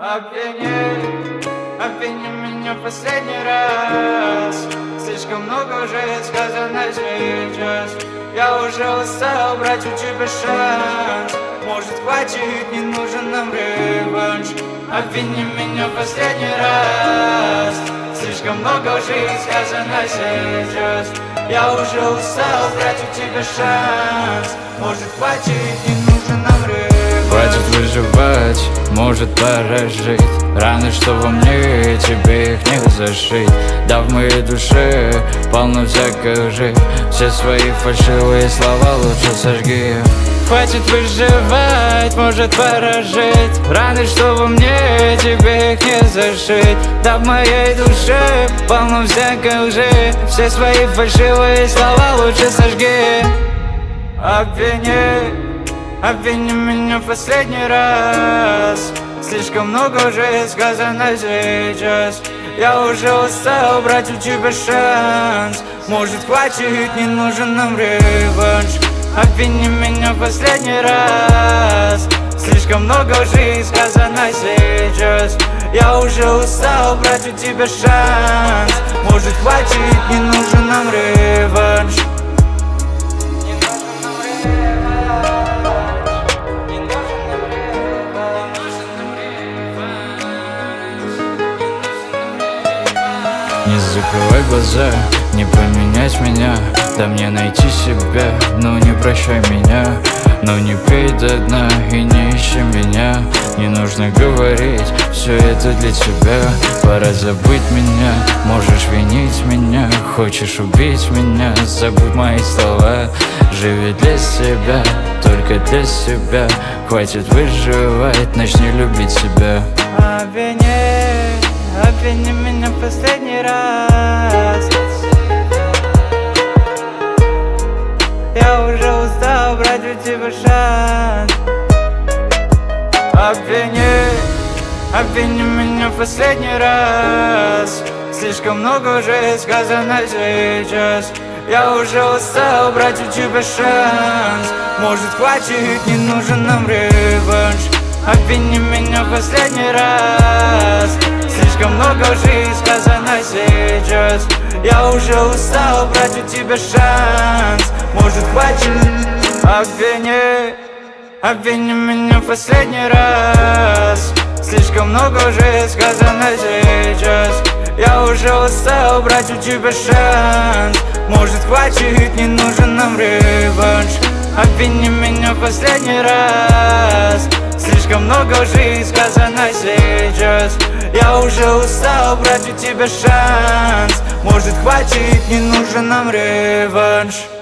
Обвини меня в последний раз. Слишком много уже сказано сейчас. Я уже устал брать у тебя шанс. Может, хватит, не нужен нам реванш. Обвини меня в последний раз. Слишком много уже сказано сейчас. Я уже устал брать у тебя шанс. Может, хватит, не нужен нам реванш. Хватит выживать, может пора жить. Раны, что во мне, тебе их не зашить. Да в моей душе полно всякой лжи. Все свои фальшивые слова лучше сожги. Хватит выживать, может пора жить. Раны, что во мне, тебе их не зашить. Да в моей душе полно всякой лжи. Все свои фальшивые слова лучше сожги. Обвини меня в последний раз. Слишком много уже сказано сейчас. Я уже устал брать у тебя шанс. Может, хватит, не нужен нам реванш. Обвини меня в последний раз. Слишком много уже сказано сейчас. Я уже устал брать у тебя шанс. Может, хватит, не нужен нам реванш. Не закрывай глаза, не поменять меня. Да мне найти себя, но не прощай меня. Но не пей до дна и не ищи меня. Не нужно говорить, все это для тебя. Пора забыть меня, можешь винить меня. Хочешь убить меня, забудь мои слова. Живи для себя, только для себя. Хватит выживать, начни любить себя. Обвини меня в последний раз. Я уже устал брать у тебя шанс. Обвини меня в последний раз. Слишком много уже сказано сейчас. Я уже устал брать у тебя шанс. Может, хватит, не нужен нам реванш. Обвини меня в последний раз. Слишком много уже сказано сейчас. Я уже устал брать у тебя шанс. Может, хватит. Обвини меня в последний раз. Слишком много уже сказано сейчас. Я уже устал брать у тебя шанс. Может, хватит, не нужен нам реванш. Обвини меня в последний раз. Слишком много уже сказано сейчас. Я уже устал брать у тебя шанс. Может, хватит, не нужен нам реванш.